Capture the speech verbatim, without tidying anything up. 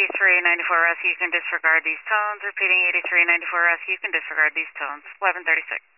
eighty-three ninety-four rescue, you can disregard these tones. Repeating eighty-three ninety-four rescue, you can disregard these tones. eleven thirty-six.